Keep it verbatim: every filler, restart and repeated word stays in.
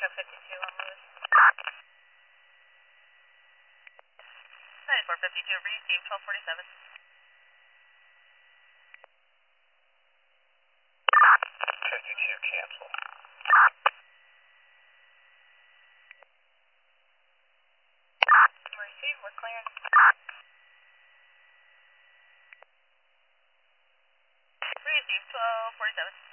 Metro fifty-two on Lewis. ninety-four fifty-two, receive twelve forty-seven. fifty-two, cancel. Receive, we're clearing. Receive twelve forty-seven.